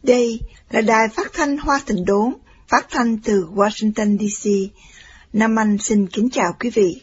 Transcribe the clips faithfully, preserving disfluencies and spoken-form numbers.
Đây là đài phát thanh Hoa Thịnh Đốn, phát thanh từ Washington đê xê. Nam Anh xin kính chào quý vị.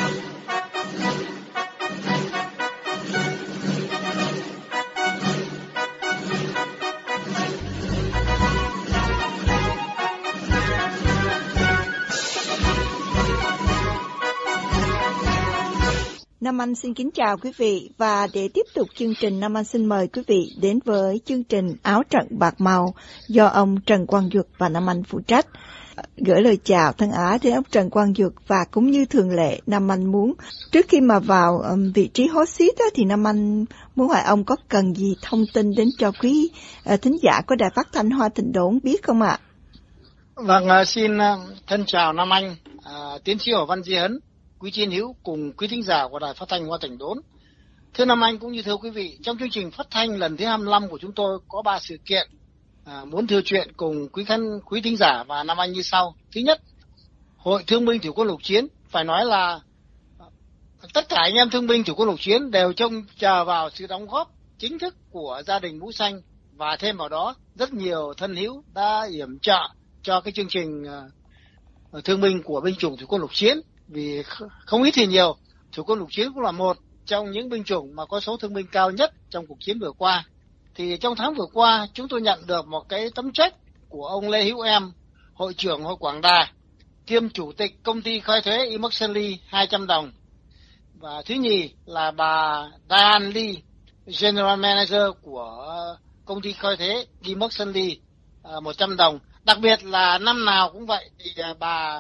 Nam Anh xin kính chào quý vị, và để tiếp tục chương trình, Nam Anh xin mời quý vị đến với chương trình Áo Trận Bạc Màu do ông Trần Quang Duật và Nam Anh phụ trách. Gửi lời chào thân ái đến ông Trần Quang Duật, và cũng như thường lệ, Nam Anh muốn trước khi mà vào um, vị trí hot seat á, thì Nam Anh muốn hỏi ông có cần gì thông tin đến cho quý uh, thính giả của đài phát thanh Hoa Thịnh Đốn biết không ạ? Vâng, uh, xin uh, thân chào Nam Anh, uh, tiến sĩ Hồ Văn Di Hấn, quý chiến hữu cùng quý thính giả của đài phát thanh Hoa Thịnh Đốn. Thưa Nam Anh cũng như thưa quý vị, trong chương trình phát thanh lần thứ hai mươi lăm của chúng tôi có ba sự kiện à, muốn thưa chuyện cùng quý khán quý thính giả và Nam Anh như sau. Thứ nhất, Hội Thương binh Thủy quân lục chiến, phải nói là tất cả anh em thương binh Thủy quân lục chiến đều trông chờ vào sự đóng góp chính thức của gia đình Mũ Xanh, và thêm vào đó rất nhiều thân hữu đã yểm trợ cho cái chương trình uh, thương binh của binh chủng Thủy quân lục chiến. Vì không ít thì nhiều, Thủy quân lục chiến cũng là một trong những binh chủng mà có số thương binh cao nhất trong cuộc chiến vừa qua. Thì trong tháng vừa qua, chúng tôi nhận được một cái tấm check của ông Lê Hữu Em, hội trưởng Hội Quảng Đà, kiêm chủ tịch công ty khai thuế Emerson hai trăm đồng. Và thứ nhì là bà Diane Lee, General Manager của công ty khai thuế Emerson một trăm đồng. Đặc biệt là năm nào cũng vậy, thì bà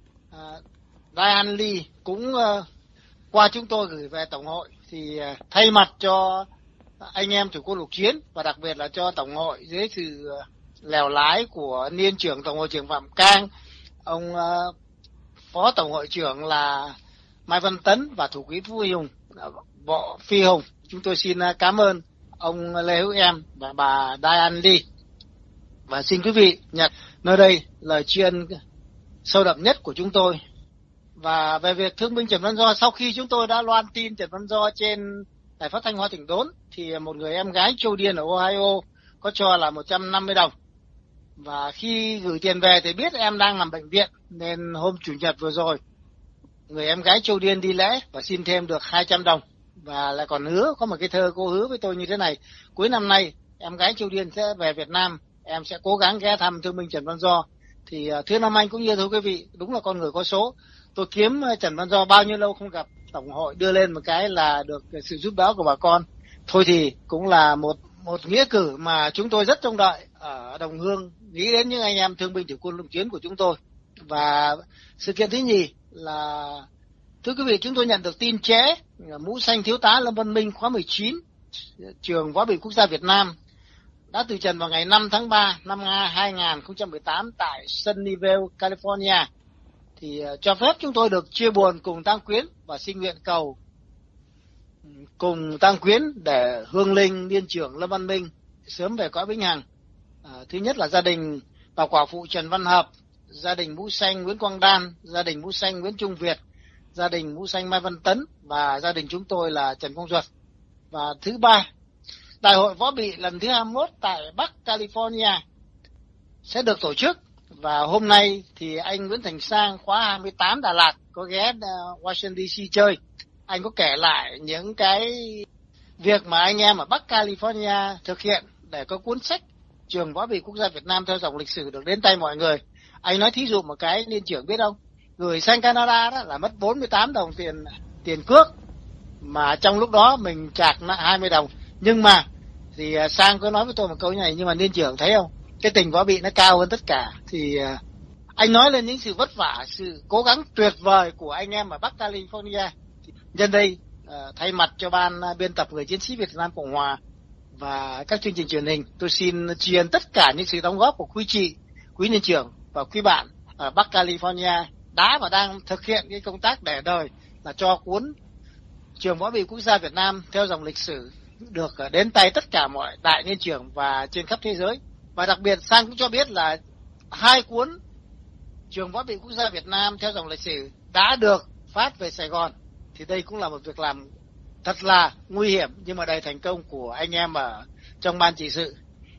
Diane Lee cũng uh, qua chúng tôi gửi về Tổng hội, thì uh, thay mặt cho anh em Thủy quân lục chiến và đặc biệt là cho Tổng hội dưới sự uh, lèo lái của niên trưởng Tổng hội trưởng Phạm Cang, ông uh, phó Tổng hội trưởng là Mai Văn Tấn và thủ quỹ Phu Hùng, uh, Võ Phi Hùng, chúng tôi xin uh, cảm ơn ông Lê Hữu Em và bà Diane Lee. Và xin quý vị nhận nơi đây lời tri ân sâu đậm nhất của chúng tôi. Và về việc thương binh Trần Văn Do, sau khi chúng tôi đã loan tin Trần Văn Do trên đài phát thanh Hoa Thịnh Đốn, thì một người em gái Châu Điên ở Ohio có cho là một trăm năm mươi đồng. Và khi gửi tiền về thì biết em đang nằm bệnh viện, nên hôm Chủ nhật vừa rồi, người em gái Châu Điên đi lễ và xin thêm được hai trăm đồng. Và lại còn hứa, có một cái thơ cô hứa với tôi như thế này: cuối năm nay em gái Châu Điên sẽ về Việt Nam, em sẽ cố gắng ghé thăm thương binh Trần Văn Do. Thì thưa Nam Anh cũng như thưa quý vị, đúng là con người có số. Tôi kiếm Trần Văn Do bao nhiêu lâu không gặp, Tổng hội đưa lên một cái là được sự giúp đỡ của bà con. Thôi thì cũng là một một nghĩa cử mà chúng tôi rất trông đợi ở đồng hương, nghĩ đến những anh em thương binh Thủy quân lục chiến của chúng tôi. Và sự kiện thứ nhì là, thưa quý vị, chúng tôi nhận được tin trễ Mũ Xanh Thiếu tá Lâm Văn Minh khóa mười chín, trường Võ bị Quốc gia Việt Nam, đã từ trần vào ngày năm tháng ba năm hai không một tám tại Sunnyvale, California. Thì uh, cho phép chúng tôi được chia buồn cùng tang quyến và xin nguyện cầu cùng tang quyến để hương linh niên trưởng Lâm Văn Minh sớm về cõi vĩnh hằng. Uh, thứ nhất là gia đình bà quả phụ Trần Văn Hợp, gia đình Mũ Xanh Nguyễn Quang Đan, gia đình Mũ Xanh Nguyễn Trung Việt, gia đình Mũ Xanh Mai Văn Tấn và gia đình chúng tôi là Trần Quang Duật. Và thứ ba, Đại hội Võ bị lần thứ hai mươi mốt tại Bắc California sẽ được tổ chức. Và hôm nay thì anh Nguyễn Thành Sang khóa hai mươi tám Đà Lạt có ghé Washington đê xê chơi. Anh có kể lại những cái việc mà anh em ở Bắc California thực hiện để có cuốn sách Trường Võ bị Quốc gia Việt Nam theo dòng lịch sử được đến tay mọi người. Anh nói thí dụ một cái niên trưởng biết không? Gửi sang Canada đó là mất bốn mươi tám đồng tiền tiền cước, mà trong lúc đó mình chạc hai mươi đồng. Nhưng mà thì Sang có nói với tôi một câu như này: nhưng mà niên trưởng thấy không, cái tình Võ bị nó cao hơn tất cả. Thì uh, anh nói lên những sự vất vả, sự cố gắng tuyệt vời của anh em ở Bắc California. Nhân đây uh, thay mặt cho ban uh, biên tập Người Chiến sĩ Việt Nam Cộng Hòa và các chương trình truyền hình, tôi xin tri ân tất cả những sự đóng góp của quý chị, quý niên trưởng và quý bạn ở Bắc California đã và đang thực hiện cái công tác để đời là cho cuốn Trường Võ bị Quốc gia Việt Nam theo dòng lịch sử được uh, đến tay tất cả mọi đại niên trưởng và trên khắp thế giới. Và đặc biệt Sang cũng cho biết là hai cuốn Trường Võ bị Quốc gia Việt Nam theo dòng lịch sử đã được phát về Sài Gòn. Thì đây cũng là một việc làm thật là nguy hiểm nhưng mà đầy thành công của anh em ở trong ban trị sự.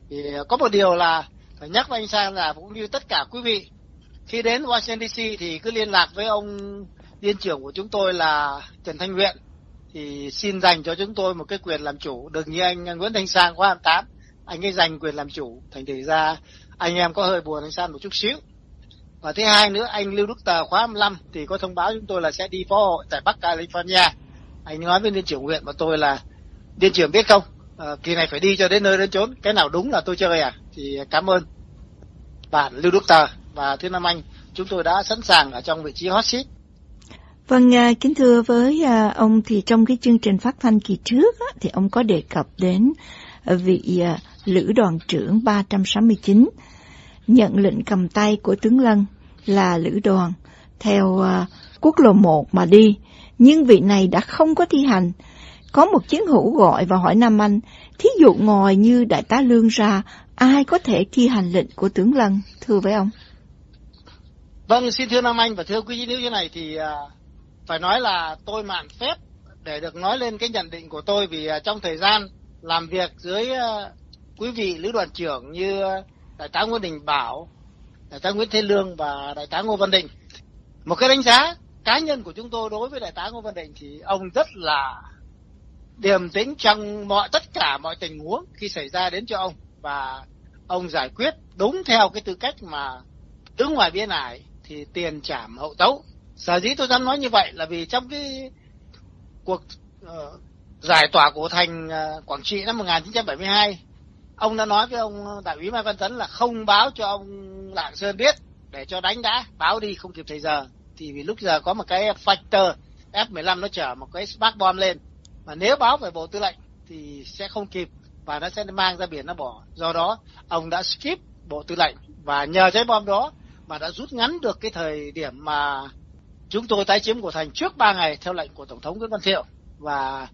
Thì có một điều là phải nhắc với anh Sang là cũng như tất cả quý vị, khi đến Washington đê xê thì cứ liên lạc với ông liên trưởng của chúng tôi là Trần Thanh Huyện, thì xin dành cho chúng tôi một cái quyền làm chủ, đừng như anh Nguyễn Thanh Sang khóa hai mươi tám, anh ấy giành quyền làm chủ, thành thử ra anh em có hơi buồn anh Sang một chút xíu. Và thứ hai nữa, anh Lưu Đức Tờ khóa hai mươi lăm thì có thông báo chúng tôi là sẽ đi phó hội tại Bắc California. Anh nói với liên trưởng huyện của tôi là liên trưởng biết không, à, kỳ này phải đi cho đến nơi đến chốn, cái nào đúng là tôi chơi à. Thì cảm ơn bạn Lưu Đức Tờ, và thứ năm anh, chúng tôi đã sẵn sàng ở trong vị trí hot seat. Vâng, kính thưa với ông, thì trong cái chương trình phát thanh kỳ trước á, thì ông có đề cập đến vị lữ đoàn trưởng ba trăm sáu mươi chín nhận lệnh cầm tay của tướng Lân là lữ đoàn theo quốc lộ một mà đi, nhưng vị này đã không có thi hành. Có một chiến hữu gọi và hỏi Nam Anh, thí dụ ngoài như đại tá Lương ra, ai có thể thi hành lệnh của tướng Lân, thưa với ông? Vâng, xin thưa Nam Anh và thưa quý vị, nếu như này thì uh, phải nói là tôi mạn phép để được nói lên cái nhận định của tôi, vì uh, trong thời gian làm việc dưới uh, quý vị lữ đoàn trưởng như uh, đại tá Nguyễn Đình Bảo, đại tá Nguyễn Thế Lương và đại tá Ngô Văn Định, một cái đánh giá cá nhân của chúng tôi đối với đại tá Ngô Văn Định thì ông rất là điềm tĩnh trong mọi tất cả mọi tình huống khi xảy ra đến cho ông, và ông giải quyết đúng theo cái tư cách mà đứng ngoài biên ải thì tiền trảm hậu tấu. Sở dĩ tôi dám nói như vậy là vì trong cái cuộc uh, giải tỏa cổ thành uh, Quảng Trị năm một nghìn chín trăm bảy mươi hai, ông đã nói với ông đại úy Mai Văn Tấn là không báo cho ông Lạng Sơn biết để cho đánh đã, báo đi không kịp thời giờ. Thì vì lúc giờ có một cái Fighter F mười lăm nó chở một cái spark bomb lên, mà nếu báo về bộ tư lệnh thì sẽ không kịp và nó sẽ mang ra biển nó bỏ. Do đó ông đã skip bộ tư lệnh, và nhờ trái bom đó mà đã rút ngắn được cái thời điểm mà chúng tôi tái chiếm cổ thành trước ba ngày theo lệnh của Tổng thống Nguyễn Văn Thiệu. Và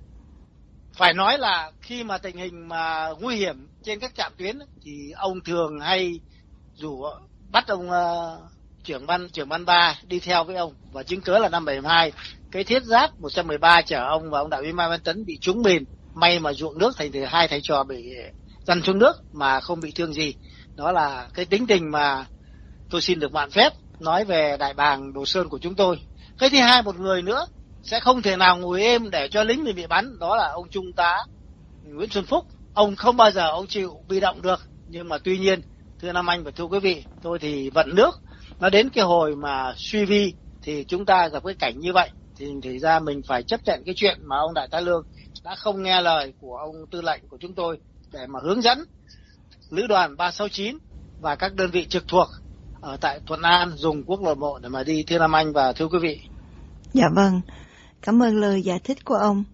phải nói là khi mà tình hình mà nguy hiểm trên các trạm tuyến thì ông thường hay rủ bắt ông uh, trưởng ban trưởng ban ba đi theo với ông, và chứng cớ là năm bảy mươi hai cái thiết giáp một trăm mười ba chở ông và ông đại úy Mai Văn Tấn bị trúng mìn, may mà ruộng nước, thành từ hai thầy trò bị dằn xuống nước mà không bị thương gì. Đó là cái tính tình mà tôi xin được mạn phép nói về đại bàng Đồ Sơn của chúng tôi. Cái thứ hai, một người nữa sẽ không thể nào ngồi êm để cho lính mình bị bắn, đó là ông Trung tá Nguyễn Xuân Phúc. Ông không bao giờ ông chịu bị động được. Nhưng mà tuy nhiên, thưa Nam Anh và thưa quý vị, tôi thì vận nước nó đến cái hồi mà suy vi thì chúng ta gặp cái cảnh như vậy, thì thì ra mình phải chấp nhận cái chuyện mà ông đại tá Lương đã không nghe lời của ông tư lệnh của chúng tôi để mà hướng dẫn lữ đoàn ba sáu chín và các đơn vị trực thuộc ở tại Thuận An dùng quốc lộ một để mà đi, thưa Nam Anh và thưa quý vị. Dạ vâng, cảm ơn lời giải thích của ông.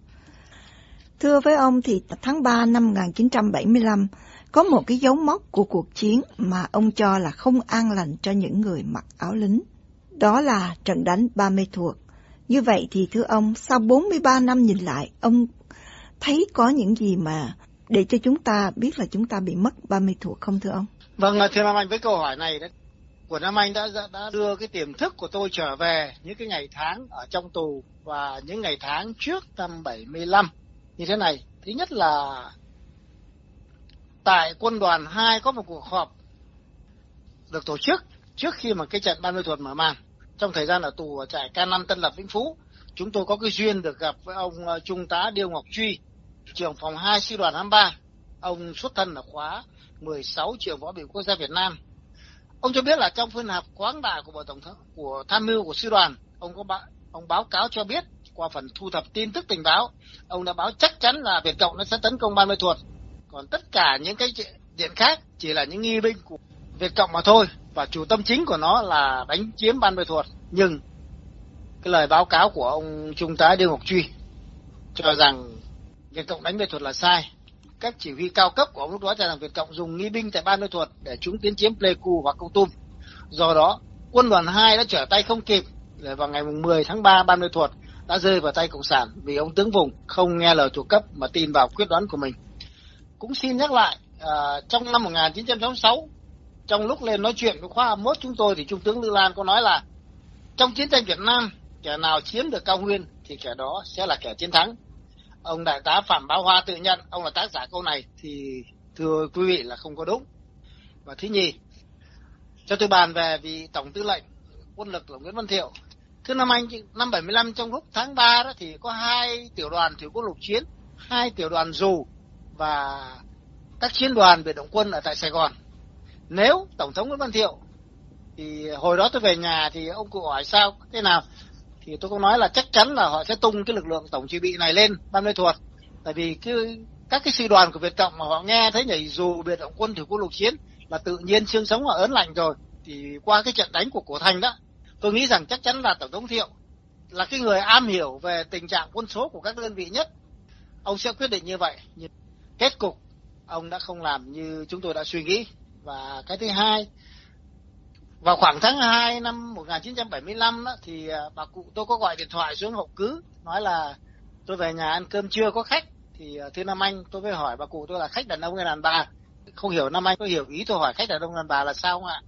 Thưa với ông, thì tháng ba năm một nghìn chín trăm bảy mươi lăm có một cái dấu mốc của cuộc chiến mà ông cho là không an lành cho những người mặc áo lính. Đó là trận đánh Ba Mê Thuột. Như vậy thì thưa ông, sau bốn mươi ba năm nhìn lại, ông thấy có những gì mà để cho chúng ta biết là chúng ta bị mất Ba Mê Thuột không thưa ông? Vâng, thưa Nam Anh, với câu hỏi này đấy của Nam Anh đã đã đưa cái tiềm thức của tôi trở về những cái ngày tháng ở trong tù và những ngày tháng trước năm bảy mươi lăm như thế này. Thứ nhất là tại quân đoàn hai có một cuộc họp được tổ chức trước khi mà cái trận Ba Mê Thuột mở màn. Trong thời gian ở tù ở trại K năm Tân Lập Vĩnh Phú, chúng tôi có cái duyên được gặp với ông Trung tá Điêu Ngọc Truy, trưởng phòng hai sư đoàn hai mươi ba. Ông xuất thân ở khóa mười sáu trường võ bị quốc gia Việt Nam. Ông cho biết là trong phiên họp khoáng đại của bộ tổng thống của tham mưu của sư đoàn, ông có báo, ông báo cáo cho biết qua phần thu thập tin tức tình báo, ông đã báo chắc chắn là Việt Cộng nó sẽ tấn công Ba Mê Thuột. Còn tất cả những cái diện khác chỉ là những nghi binh của Việt Cộng mà thôi, và chủ tâm chính của nó là đánh chiếm Ban Mê Thuột. Nhưng cái lời báo cáo của ông Trung tá Điêu Ngọc Truy cho rằng Việt Cộng đánh Mê Thuột là sai. Các chỉ huy cao cấp của ông lúc đó cho rằng Việt Cộng dùng nghi binh tại Ban Mê Thuột để chúng tiến chiếm Pleiku và Kon Tum. Do đó, quân đoàn hai đã trở tay không kịp, để vào ngày mười tháng ba Ban Mê Thuột đã rơi vào tay Cộng sản vì ông tướng vùng không nghe lời thuộc cấp mà tin vào quyết đoán của mình. Cũng xin nhắc lại, à, trong năm một nghìn chín trăm sáu mươi sáu, trong lúc lên nói chuyện với khóa hai mươi mốt chúng tôi, thì Trung tướng Lư Lan có nói là trong chiến tranh Việt Nam, kẻ nào chiếm được cao nguyên thì kẻ đó sẽ là kẻ chiến thắng. Ông đại tá Phạm Bá Hoa tự nhận ông là tác giả câu này, thì thưa quý vị là không có đúng. Và thứ nhì, cho tôi bàn về vị Tổng Tư lệnh Quân lực là Nguyễn Văn Thiệu. Thưa năm anh, năm bảy mươi lăm trong lúc tháng ba đó thì có hai tiểu đoàn thủy quân lục chiến, hai tiểu đoàn dù và các chiến đoàn biệt động quân ở tại Sài Gòn. Nếu Tổng thống Nguyễn Văn Thiệu, thì hồi đó tôi về nhà thì ông cụ hỏi sao thế nào, thì tôi cũng nói là chắc chắn là họ sẽ tung cái lực lượng tổng chỉ bị này lên Ban Mê Thuột. Tại vì cái, các cái sư đoàn của Việt Cộng mà họ nghe thấy nhảy dù biệt động quân thủy quân lục chiến là tự nhiên xương sống họ ớn lạnh rồi. Thì qua cái trận đánh của Cổ Thành đó, tôi nghĩ rằng chắc chắn là Tổng thống Thiệu là cái người am hiểu về tình trạng quân số của các đơn vị nhất. Ông sẽ quyết định như vậy. Nhưng kết cục ông đã không làm như chúng tôi đã suy nghĩ. Và cái thứ hai, vào khoảng tháng hai năm một nghìn chín trăm bảy mươi lăm đó, thì bà cụ tôi có gọi điện thoại xuống Hậu Cứ, nói là tôi về nhà ăn cơm trưa có khách. Thì thưa Nam Anh, tôi mới hỏi bà cụ tôi là khách đàn ông hay đàn bà. Không hiểu Nam Anh có hiểu ý tôi hỏi khách đàn ông đàn bà là sao không ạ?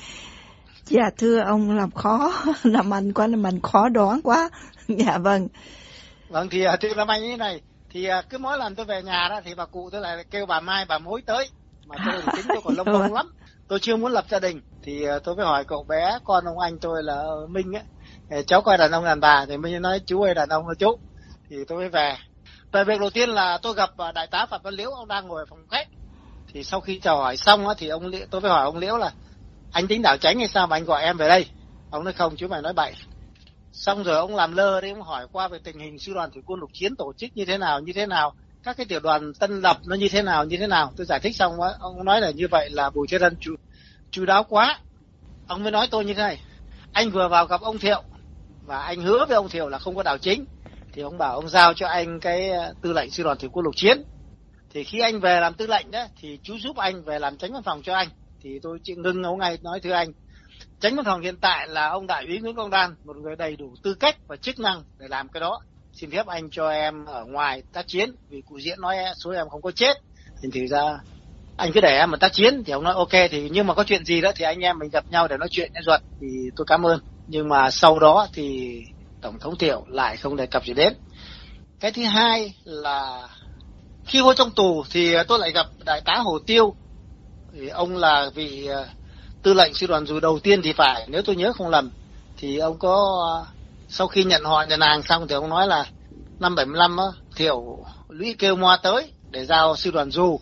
Dạ thưa ông làm khó Nam Anh quá, Nam Anh khó đoán quá. Dạ vâng. Vâng thì thưa Nam Anh như thế này, thì cứ mỗi lần tôi về nhà đó thì bà cụ tôi lại kêu bà Mai bà mối tới. Mà tôi tính tôi còn lông bông lắm, tôi chưa muốn lập gia đình. Thì tôi mới hỏi cậu bé con ông anh tôi là Minh ấy, cháu coi đàn ông đàn bà, thì Minh nói chú ơi đàn ông là chú. Thì tôi mới về. Về việc đầu tiên là tôi gặp đại tá Phạm Văn Liễu, ông đang ngồi ở phòng khách. Thì sau khi chào hỏi xong á, thì ông Liễu, tôi mới hỏi ông Liễu là anh tính đảo tránh hay sao mà anh gọi em về đây? Ông nói không, chú mày nói bậy. Xong rồi ông làm lơ đấy, ông hỏi qua về tình hình sư đoàn thủy quân lục chiến tổ chức như thế nào, như thế nào, các cái tiểu đoàn tân lập nó như thế nào, như thế nào. Tôi giải thích xong á, ông nói là như vậy là Bùi Thế Dân chú, chú đáo quá. Ông mới nói tôi như thế này, anh vừa vào gặp ông Thiệu và anh hứa với ông Thiệu là không có đảo chính. Thì ông bảo ông giao cho anh cái tư lệnh sư đoàn thủy quân lục chiến. Thì khi anh về làm tư lệnh đó, thì chú giúp anh về làm chánh văn phòng cho anh. Thì tôi chỉ ngưng ông ngay, nói thưa anh, chánh văn phòng hiện tại là ông đại úy Nguyễn Quang Đan, một người đầy đủ tư cách và chức năng để làm cái đó. Xin phép anh cho em ở ngoài tác chiến, vì cụ Diễn nói số em không có chết. Thì thực ra anh cứ để em mà tác chiến. Thì ông nói ok, thì nhưng mà có chuyện gì đó thì anh em mình gặp nhau để nói chuyện nhé Duật. Thì tôi cảm ơn. Nhưng mà sau đó thì Tổng thống Thiệu lại không đề cập gì đến. Cái thứ hai là khi vô trong tù thì tôi lại gặp đại tá Hồ Tiêu. Thì ông là vị tư lệnh sư đoàn dù đầu tiên thì phải, nếu tôi nhớ không lầm. Thì ông có, sau khi nhận họ nhận hàng xong thì ông nói là năm bảy mươi lăm á, Thiệu lũy kêu Moa tới để giao sư đoàn dù.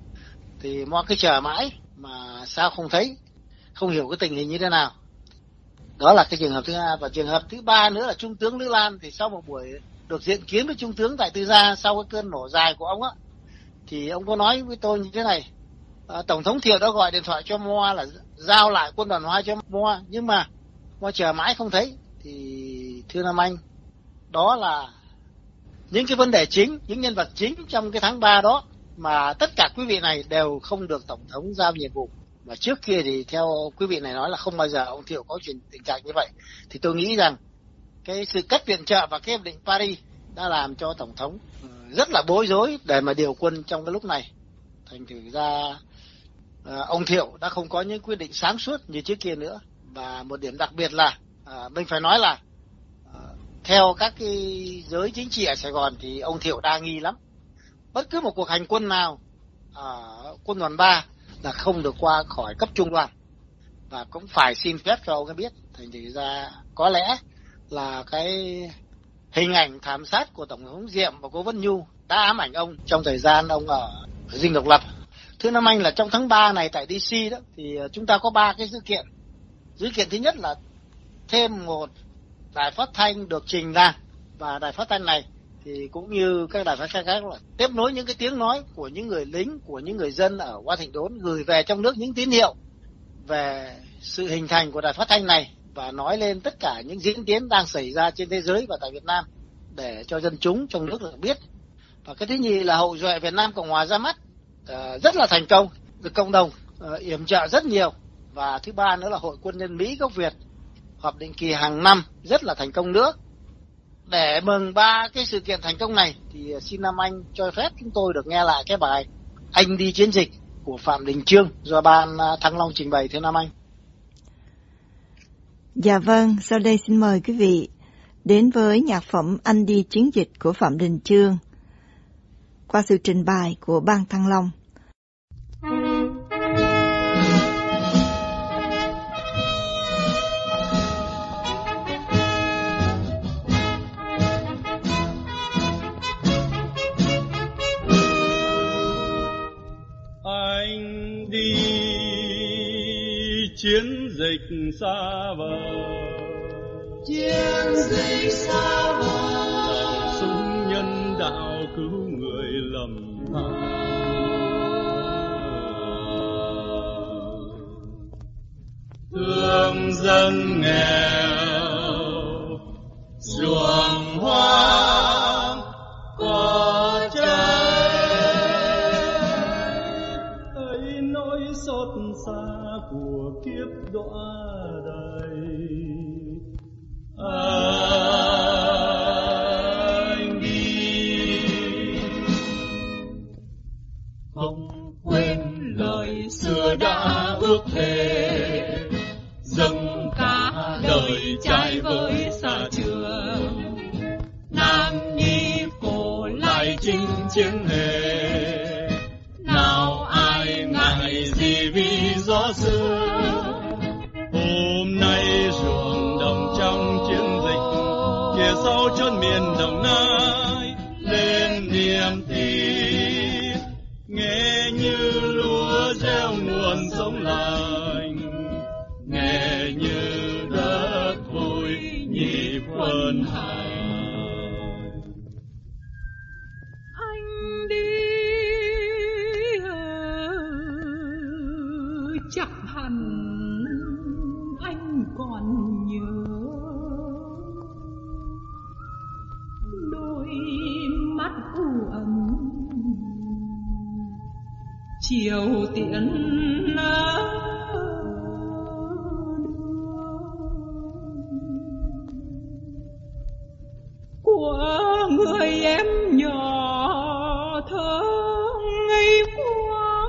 Thì Moa cứ chờ mãi mà sao không thấy, không hiểu cái tình hình như thế nào. Đó là cái trường hợp thứ hai. Và trường hợp thứ ba nữa là Trung tướng Lữ Lan. Thì sau một buổi được diện kiến với Trung tướng tại Tư Gia sau cái cơn nổ dài của ông á, thì ông có nói với tôi như thế này, à, Tổng thống Thiệu đã gọi điện thoại cho Moa là giao lại quân đoàn hai cho Moa, nhưng mà Moa chờ mãi không thấy. Thì thưa Nam Anh, đó là những cái vấn đề chính, những nhân vật chính trong cái tháng ba đó mà tất cả quý vị này đều không được Tổng thống giao nhiệm vụ. Và trước kia thì theo quý vị này nói là không bao giờ ông Thiệu có chuyện tình trạng như vậy. Thì tôi nghĩ rằng cái sự cắt viện trợ và cái hiệp định Paris đã làm cho Tổng thống rất là bối rối để mà điều quân trong cái lúc này. Thành thử ra ông Thiệu đã không có những quyết định sáng suốt như trước kia nữa. Và một điểm đặc biệt là à, mình phải nói là à, theo các cái giới chính trị ở Sài Gòn thì ông Thiệu đa nghi lắm. Bất cứ một cuộc hành quân nào ở quân đoàn ba là không được qua khỏi cấp trung đoàn, và cũng phải xin phép cho ông ấy biết. Thành thử ra có lẽ là cái hình ảnh thảm sát của Tổng thống Diệm và cô Vân Nhu đã ám ảnh ông trong thời gian ông ở Dinh Độc Lập. Thưa Nam Anh, là trong tháng ba này tại đê xê đó thì chúng ta có ba cái sự kiện. Sự kiện thứ nhất là thêm một đài phát thanh được trình ra, và đài phát thanh này thì cũng như các đài phát thanh khác là tiếp nối những cái tiếng nói của những người lính, của những người dân ở Hoa Thịnh Đốn, gửi về trong nước những tín hiệu về sự hình thành của đài phát thanh này và nói lên tất cả những diễn biến đang xảy ra trên thế giới và tại Việt Nam để cho dân chúng trong nước được biết. Và cái thứ nhì là hậu duệ Việt Nam Cộng Hòa ra mắt uh, rất là thành công, được cộng đồng uh, yểm trợ rất nhiều. Và thứ ba nữa là Hội Quân nhân Mỹ gốc Việt họp định kỳ hàng năm rất là thành công nữa. Để mừng ba cái sự kiện thành công này thì xin Nam Anh cho phép chúng tôi được nghe lại cái bài Anh đi chiến dịch của Phạm Đình Chương do ban Thăng Long trình bày. Thưa Nam Anh. Dạ vâng, sau đây xin mời quý vị đến với nhạc phẩm Anh đi chiến dịch của Phạm Đình Chương qua sự trình bày của ban Thăng Long. chiến dịch xa vời, chiến dịch xa vời, sung nhân đạo cứu người lầm than. Thương dân nghèo, ruộng hoang có cháy, thấy nỗi xót xa của kiếp đọa đầy. Anh đi không quên lời xưa đã ước thề, dâng cả đời trai với xa trường. Nam nhi cổ lại chinh chiến hề, nào ai ngại gì vì gió xưa. Hôm nay ruộng đồng trong chiến dịch, kia sau chốn miền Đồng Nai lên niềm tin, nghe như lúa gieo nguồn sống lành, nghe như đất vui nhịp quân hành. Anh đi chắc hẳn anh còn nhớ đôi mắt u ẩn chiều tiễn của người em nhỏ thơ ngây quá.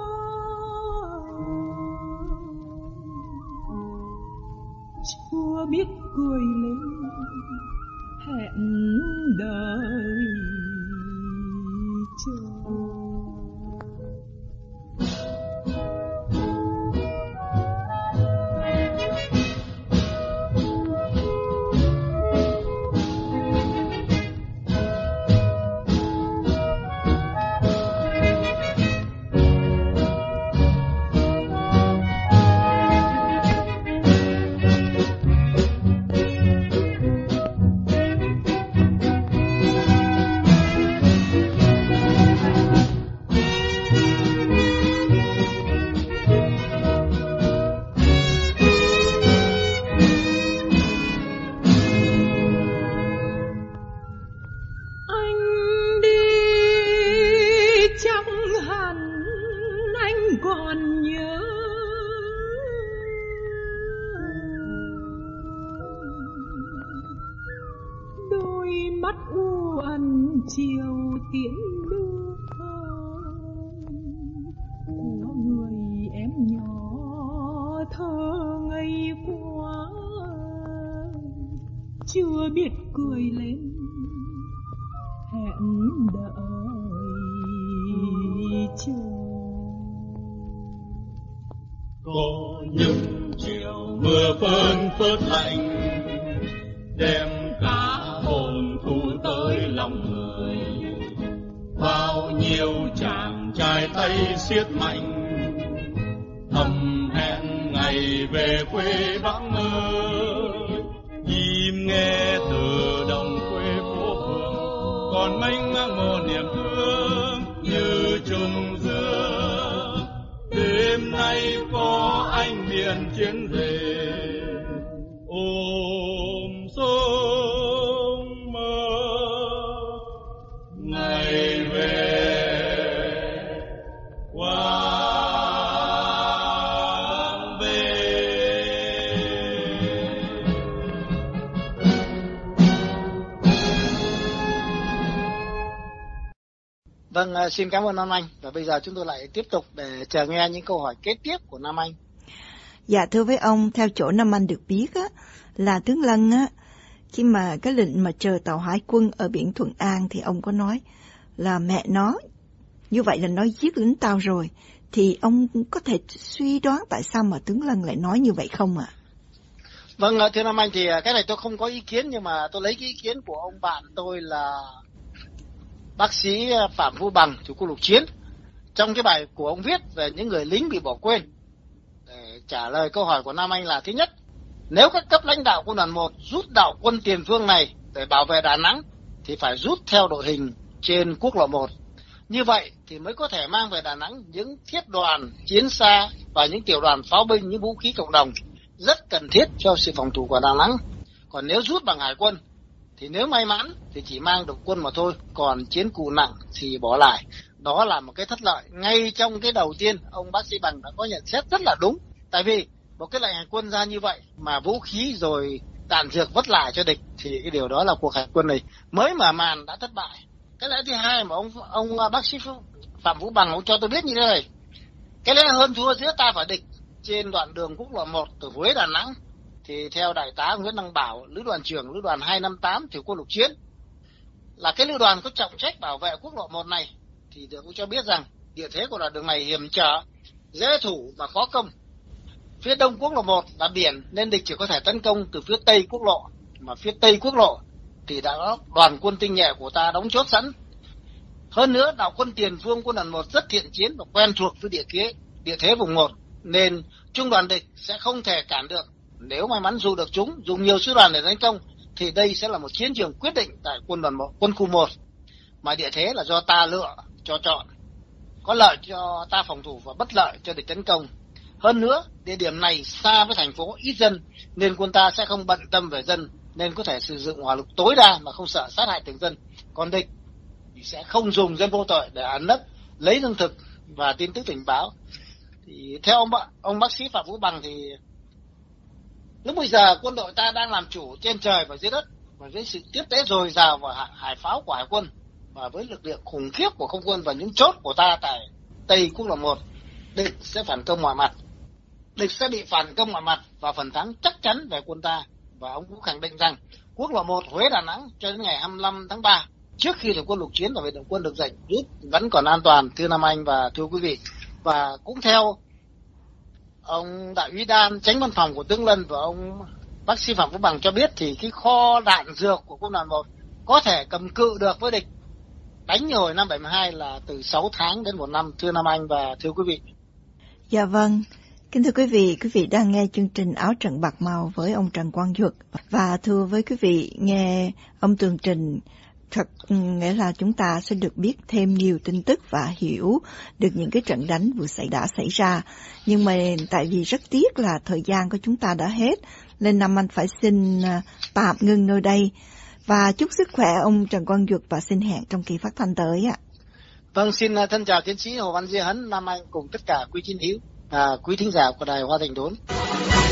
Chưa biết cười lên hẹn đời chờ. Chiều tiễn đưa của người em nhỏ thơ ngây quá. Chưa biết cười lên hẹn đợi chờ. Có những chiều mưa phơn phớt lạnh, đem cả hồn thu tới lòng người. Bao nhiêu chàng trai tay siết mạnh, thầm hẹn ngày về quê vắng ơi. Im nghe từ đồng quê phố phường, còn mênh mang một niềm thương như trùng dương. Đêm nay có anh miền chiến về, ôm sông mơ ngày về quang về. Vâng, xin cảm ơn Nam Anh. Và bây giờ chúng tôi lại tiếp tục để chờ nghe những câu hỏi kế tiếp của Nam Anh. Dạ thưa với ông, theo chỗ Nam Anh được biết á, là tướng Lân á, khi mà cái lệnh mà chờ tàu hải quân ở biển Thuận An thì ông có nói là mẹ nó, như vậy là nó giết lính tao rồi. Thì ông có thể suy đoán tại sao mà tướng Lân lại nói như vậy không ạ? À? Vâng, thưa Nam Anh, thì cái này tôi không có ý kiến, nhưng mà tôi lấy cái ý kiến của ông bạn tôi là bác sĩ Phạm Vũ Bằng, chủ quân lục chiến. Trong cái bài của ông viết về những người lính bị bỏ quên, để trả lời câu hỏi của Nam Anh là: thứ nhất, nếu các cấp lãnh đạo quân đoàn một rút đạo quân tiền phương này để bảo vệ Đà Nẵng thì phải rút theo đội hình trên quốc lộ một. Như vậy thì mới có thể mang về Đà Nẵng những thiết đoàn, chiến xa và những tiểu đoàn pháo binh, những vũ khí cộng đồng rất cần thiết cho sự phòng thủ của Đà Nẵng. Còn nếu rút bằng hải quân thì nếu may mắn thì chỉ mang được quân mà thôi, còn chiến cụ nặng thì bỏ lại. Đó là một cái thất lợi. Ngay trong cái đầu tiên, ông bác sĩ Bằng đã có nhận xét rất là đúng. Tại vì một cái lệnh hải quân ra như vậy mà vũ khí rồi đạn dược vất lại cho địch thì cái điều đó là cuộc hải quân này mới mở màn đã thất bại. Cái lẽ thứ hai mà ông ông bác sĩ Phạm Vũ Bằng ông cho tôi biết như thế này: cái lẽ hơn thua giữa ta và địch trên đoạn đường quốc lộ một từ Huế Đà Nẵng thì theo đại tá Nguyễn Đăng Bảo, lữ đoàn trưởng lữ đoàn hai năm tám thủy quân lục chiến, là cái lữ đoàn có trọng trách bảo vệ quốc lộ một này, thì được cho biết rằng địa thế của đoạn đường này hiểm trở, dễ thủ và khó công. Phía đông quốc lộ một là biển nên địch chỉ có thể tấn công từ phía tây quốc lộ, mà phía tây quốc lộ thì đã có đoàn quân tinh nhuệ của ta đóng chốt sẵn. Hơn nữa, đạo quân tiền phương quân đoàn một rất thiện chiến và quen thuộc với địa kế, địa thế vùng một, nên trung đoàn địch sẽ không thể cản được. Nếu may mắn dụ được chúng dùng nhiều sư đoàn để tấn công thì đây sẽ là một chiến trường quyết định tại quân đoàn một, quân khu một, mà địa thế là do ta lựa cho chọn, có lợi cho ta phòng thủ và bất lợi cho địch tấn công. Hơn nữa, địa điểm này xa với thành phố, ít dân nên quân ta sẽ không bận tâm về dân, nên có thể sử dụng hỏa lực tối đa mà không sợ sát hại thường dân. Còn địch thì sẽ không dùng dân vô tội để ẩn nấp, lấy lương thực và tin tức tình báo. Thì theo ông ông bác sĩ Phạm Vũ Bằng thì lúc bây giờ quân đội ta đang làm chủ trên trời và dưới đất, và với sự tiếp tế dồi dào và hải pháo của hải quân, và với lực lượng khủng khiếp của không quân và những chốt của ta tại tây quốc lộ một, địch sẽ phản công mọi mặt. Địch sẽ bị phản công mọi mặt và phần thắng chắc chắn về quân ta. Và ông cũng khẳng định rằng quốc lộ một Huế Đà Nẵng cho đến ngày hai mươi lăm tháng ba, trước khi đội quân lục chiến và vệ đội quân được dạy rút, vẫn còn an toàn, thưa Nam Anh và thưa quý vị. Và cũng theo ông đại úy Đan, chánh văn phòng của tướng Lân, và ông bác sĩ Phạm Vũ Bằng cho biết thì cái kho đạn dược của quân đoàn một có thể cầm cự được với địch đánh hồi năm bảy mươi hai là từ sáu tháng đến một năm, thưa Nam Anh và thưa quý vị. Dạ vâng. Kính thưa quý vị, quý vị đang nghe chương trình Áo Trận Bạc Màu với ông Trần Quang Duật. Và thưa với quý vị, nghe ông tường trình thật nghĩa là chúng ta sẽ được biết thêm nhiều tin tức và hiểu được những cái trận đánh vừa xảy đã xảy ra. Nhưng mà tại vì rất tiếc là thời gian của chúng ta đã hết, nên Nam Anh phải xin tạm ngưng nơi đây. Và chúc sức khỏe ông Trần Quang Duật và xin hẹn trong kỳ phát thanh tới ạ. Vâng, xin thân chào tiến sĩ Hồ Văn Duy Hấn, Nam Anh cùng tất cả quý chiến hữu, à, quý thính giả của Đài Hoa Thành Đốn.